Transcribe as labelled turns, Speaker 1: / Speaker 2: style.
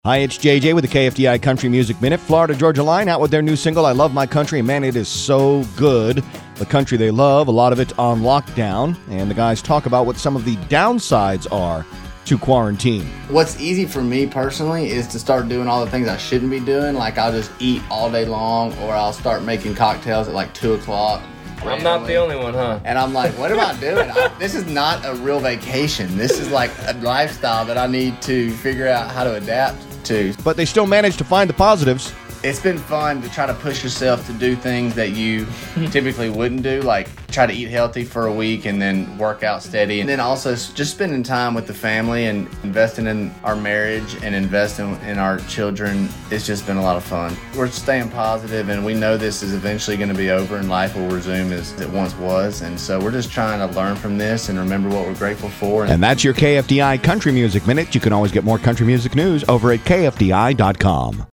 Speaker 1: Hi, it's JJ with the KFDI Country Music Minute. Florida Georgia Line out with their new single, I Love My Country. And man, it is so good. The country they love, a lot of it on lockdown. And the guys talk about what some of the downsides are to quarantine.
Speaker 2: What's easy for me personally is to start doing all the things I shouldn't be doing. Like I'll just eat all day long, or I'll start making cocktails at like 2 o'clock.
Speaker 3: I'm not the only one, huh?
Speaker 2: And I'm like, what am I doing? This is not a real vacation. This is like a lifestyle that I need to figure out how to adapt to.
Speaker 1: But they still manage to find the positives.
Speaker 2: It's been fun to try to push yourself to do things that you typically wouldn't do, like try to eat healthy for a week and then work out steady. And then also just spending time with the family and investing in our marriage and investing in our children. It's just been a lot of fun. We're staying positive, and we know this is eventually going to be over and life will resume as it once was. And so we're just trying to learn from this and remember what we're grateful for.
Speaker 1: And that's your KFDI Country Music Minute. You can always get more country music news over at KFDI.com.